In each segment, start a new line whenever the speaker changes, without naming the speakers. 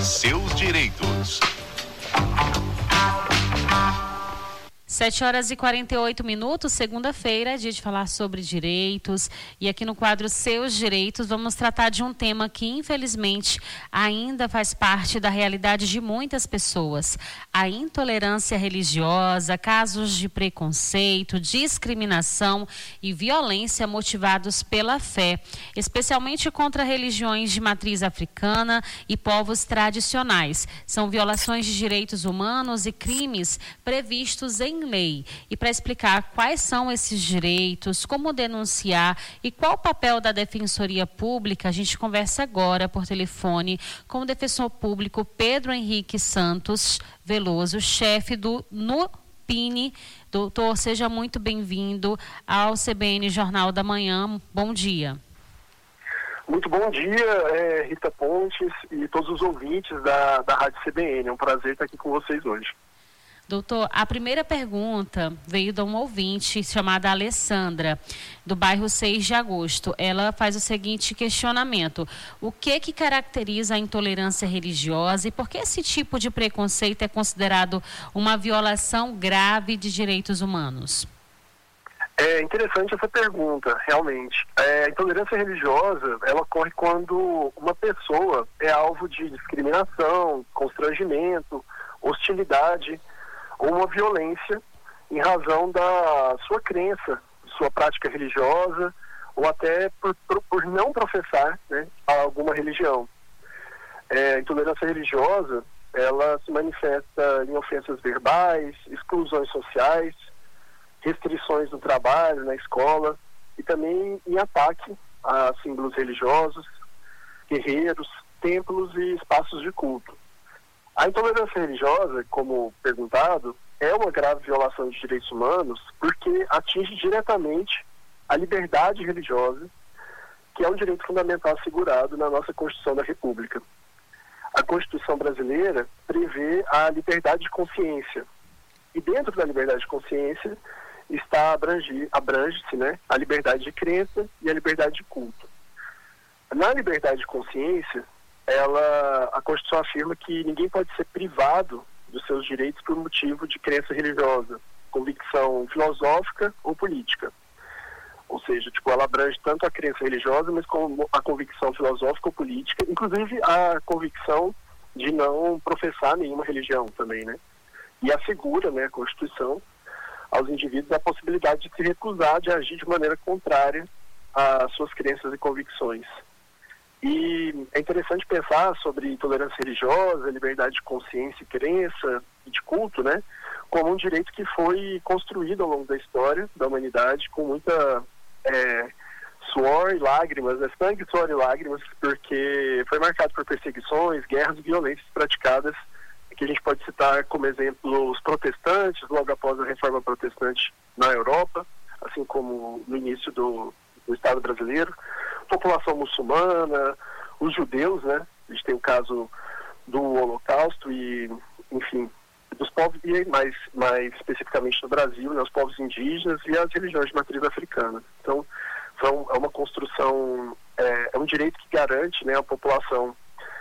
seus direitos.
7h48, segunda-feira, dia de falar sobre direitos. E aqui no quadro Seus Direitos, vamos tratar de um tema que, infelizmente, ainda faz parte da realidade de muitas pessoas. A intolerância religiosa, casos de preconceito, discriminação e violência motivados pela fé, especialmente contra religiões de matriz africana e povos tradicionais. São violações de direitos humanos e crimes previstos em lei. E para explicar quais são esses direitos, como denunciar e qual o papel da Defensoria Pública, a gente conversa agora por telefone com o defensor público Pedro Henrique Santos Veloso, chefe do NUPINI. Doutor, seja muito bem-vindo ao CBN Jornal da Manhã. Bom dia.
Muito bom dia, Rita Pontes e todos os ouvintes da Rádio CBN. É um prazer estar aqui com vocês hoje.
Doutor, a primeira pergunta veio de uma ouvinte chamada Alessandra, do bairro 6 de Agosto. Ela faz o seguinte questionamento: o que caracteriza a intolerância religiosa e por que esse tipo de preconceito é considerado uma violação grave de direitos humanos?
É interessante essa pergunta, realmente. A intolerância religiosa, ela ocorre quando uma pessoa é alvo de discriminação, constrangimento, hostilidade ou uma violência em razão da sua crença, sua prática religiosa, ou até por não professar, né, alguma religião. A intolerância religiosa, ela se manifesta em ofensas verbais, exclusões sociais, restrições no trabalho, na escola, e também em ataque a símbolos religiosos, terreiros, templos e espaços de culto. A intolerância religiosa, como perguntado, é uma grave violação de direitos humanos porque atinge diretamente a liberdade religiosa, que é um direito fundamental assegurado na nossa Constituição da República. A Constituição brasileira prevê a liberdade de consciência. E dentro da liberdade de consciência abrange-se, né, a liberdade de crença e a liberdade de culto. Na liberdade de consciência, a Constituição afirma que ninguém pode ser privado dos seus direitos por motivo de crença religiosa, convicção filosófica ou política. Ou seja, ela abrange tanto a crença religiosa, mas como a convicção filosófica ou política, inclusive a convicção de não professar nenhuma religião também, né? E assegura, né, a Constituição aos indivíduos a possibilidade de se recusar de agir de maneira contrária às suas crenças e convicções. E é interessante pensar sobre intolerância religiosa, liberdade de consciência e crença e de culto, né, como um direito que foi construído ao longo da história da humanidade com muita suor e lágrimas, sangue, suor e lágrimas, porque foi marcado por perseguições, guerras e violências praticadas, que a gente pode citar como exemplo os protestantes, logo após a Reforma Protestante na Europa, assim como no início do Estado brasileiro, população muçulmana, os judeus, né? A gente tem o caso do Holocausto e, enfim, dos povos, e mais especificamente no Brasil, né, os povos indígenas e as religiões de matriz africana. Então, é uma construção, é um direito que garante, né, à população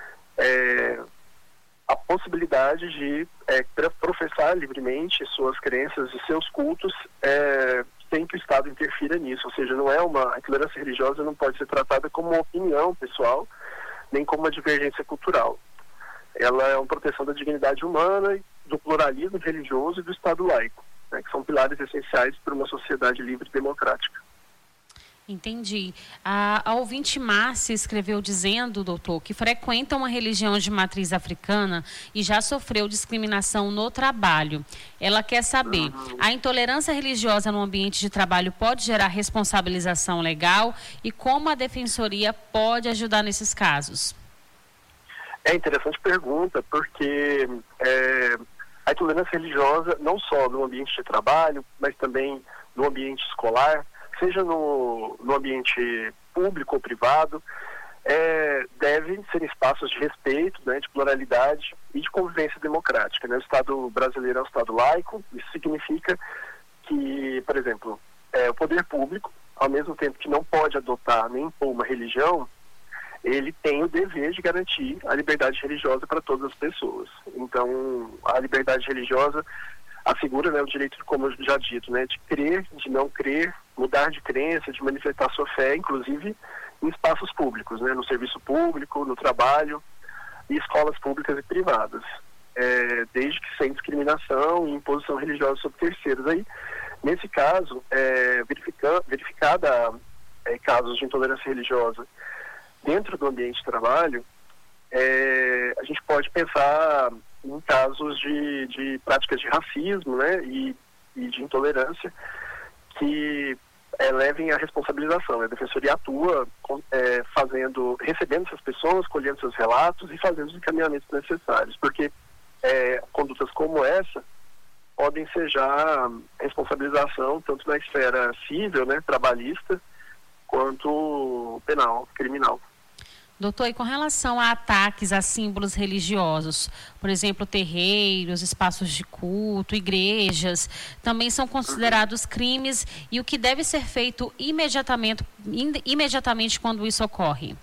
a possibilidade de professar livremente suas crenças e seus cultos sem que o Estado interfira nisso. Ou seja, a intolerância religiosa não pode ser tratada como uma opinião pessoal, nem como uma divergência cultural. Ela é uma proteção da dignidade humana, do pluralismo religioso e do Estado laico, né, que são pilares essenciais para uma sociedade livre e democrática.
Entendi. A ouvinte Márcia escreveu dizendo, doutor, que frequenta uma religião de matriz africana e já sofreu discriminação no trabalho. Ela quer saber, a intolerância religiosa no ambiente de trabalho pode gerar responsabilização legal e como a Defensoria pode ajudar nesses casos?
É interessante pergunta, porque a intolerância religiosa, não só no ambiente de trabalho, mas também no ambiente escolar, seja no ambiente público ou privado, devem ser espaços de respeito, né, de pluralidade e de convivência democrática, né? O Estado brasileiro é um Estado laico. Isso significa que, por exemplo, o poder público, ao mesmo tempo que não pode adotar nem impor uma religião, ele tem o dever de garantir a liberdade religiosa para todas as pessoas. Então, a liberdade religiosa assegura, né, o direito, como eu já dito, né, de crer, de não crer, mudar de crença, de manifestar sua fé, inclusive em espaços públicos, né, no serviço público, no trabalho e escolas públicas e privadas, desde que sem discriminação e imposição religiosa sobre terceiros. Aí, nesse caso, verificada casos de intolerância religiosa dentro do ambiente de trabalho, a gente pode pensar em casos de práticas de racismo, né, e de intolerância que levem à responsabilização. A Defensoria atua recebendo essas pessoas, colhendo seus relatos e fazendo os encaminhamentos necessários, porque condutas como essa podem ser já responsabilização tanto na esfera civil, né, trabalhista, quanto penal, criminal.
Doutor, e com relação a ataques a símbolos religiosos, por exemplo, terreiros, espaços de culto, igrejas, também são considerados crimes, e o que deve ser feito imediatamente quando isso ocorre?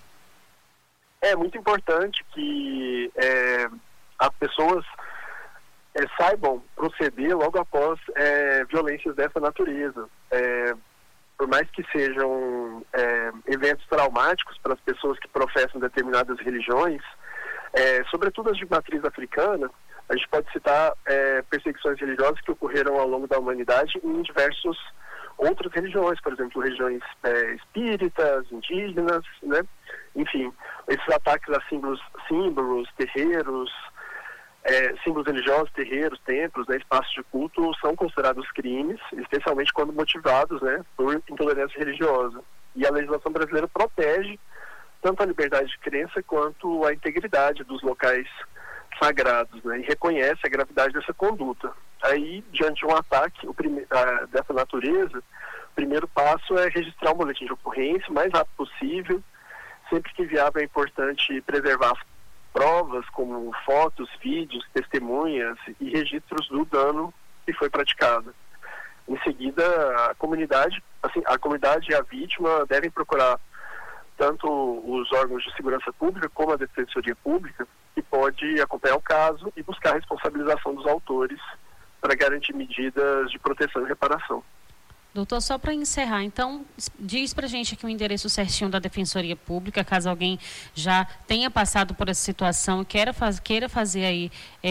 É muito importante que as pessoas saibam proceder logo após violências dessa natureza. Por mais que sejam eventos traumáticos para as pessoas que professam determinadas religiões, sobretudo as de matriz africana, a gente pode citar perseguições religiosas que ocorreram ao longo da humanidade em diversas outras religiões, por exemplo, religiões espíritas, indígenas, né? Enfim, esses ataques a símbolos, terreiros, símbolos religiosos, terreiros, templos, né, espaços de culto, são considerados crimes, especialmente quando motivados, né, por intolerância religiosa. E a legislação brasileira protege tanto a liberdade de crença quanto a integridade dos locais sagrados, né, e reconhece a gravidade dessa conduta. Aí, diante de um ataque dessa natureza, o primeiro passo é registrar um boletim de ocorrência o mais rápido possível. Sempre que viável, é importante preservar as provas como fotos, vídeos, testemunhas e registros do dano que foi praticado. Em seguida, a comunidade e a vítima devem procurar tanto os órgãos de segurança pública como a Defensoria Pública, que pode acompanhar o caso e buscar a responsabilização dos autores para garantir medidas de proteção e reparação.
Doutor, só para encerrar, então, diz para a gente aqui o endereço certinho da Defensoria Pública, caso alguém já tenha passado por essa situação e queira fazer aí,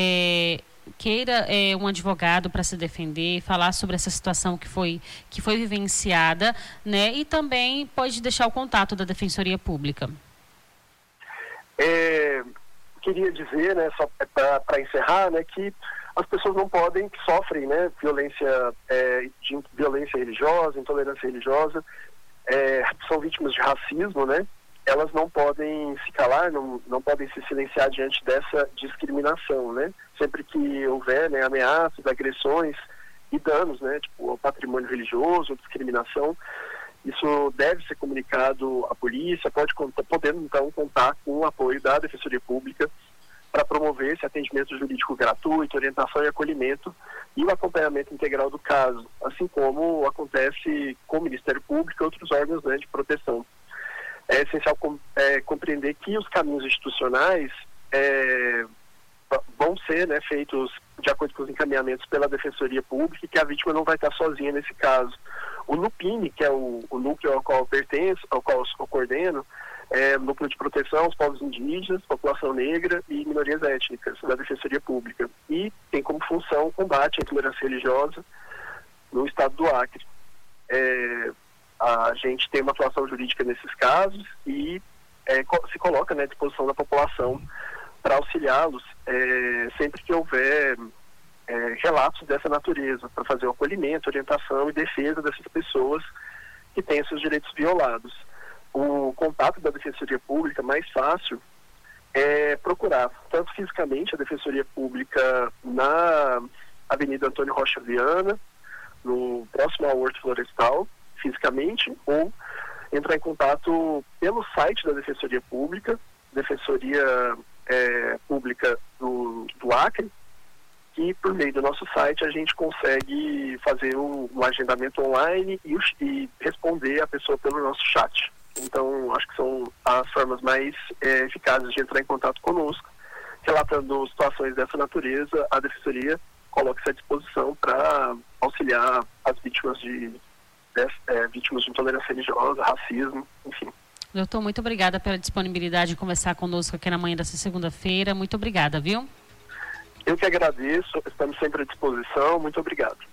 queira um advogado para se defender, falar sobre essa situação que foi vivenciada, né? E também pode deixar o contato da Defensoria Pública.
Queria dizer, né, só para encerrar, né, que as pessoas não podem, que sofrem, né, violência religiosa, intolerância religiosa, são vítimas de racismo, né? Elas não podem se calar, não podem se silenciar diante dessa discriminação, né? Sempre que houver, né, ameaças, agressões e danos, né, tipo ao patrimônio religioso, discriminação, isso deve ser comunicado à polícia, podendo então contar com o apoio da Defensoria Pública para promover esse atendimento jurídico gratuito, orientação e acolhimento e o acompanhamento integral do caso, assim como acontece com o Ministério Público e outros órgãos, né, de proteção. É essencial compreender que os caminhos institucionais vão ser, né, feitos de acordo com os encaminhamentos pela Defensoria Pública e que a vítima não vai estar sozinha nesse caso. O NUPINE, que é o núcleo ao qual eu pertenço, ao qual eu coordeno, núcleo de proteção aos povos indígenas, população negra e minorias étnicas da Defensoria Pública. E tem como função o combate à intolerância religiosa no estado do Acre. A gente tem uma atuação jurídica nesses casos e se coloca, né, à disposição da população para auxiliá-los sempre que houver relatos dessa natureza, para fazer o acolhimento, orientação e defesa dessas pessoas que têm seus direitos violados. O contato da Defensoria Pública mais fácil é procurar tanto fisicamente a Defensoria Pública na Avenida Antônio Rocha Viana, no próximo ao Horto Florestal, fisicamente, ou entrar em contato pelo site da Defensoria Pública, Defensoria Pública do Acre, que por meio do nosso site a gente consegue fazer um agendamento online e responder a pessoa pelo nosso chat. Então, acho que são as formas mais eficazes de entrar em contato conosco. Relatando situações dessa natureza, a Defensoria coloca-se à disposição para auxiliar as vítimas de intolerância religiosa, racismo, enfim.
Doutor, muito obrigada pela disponibilidade de conversar conosco aqui na manhã dessa segunda-feira. Muito obrigada, viu?
Eu que agradeço, estamos sempre à disposição. Muito obrigado.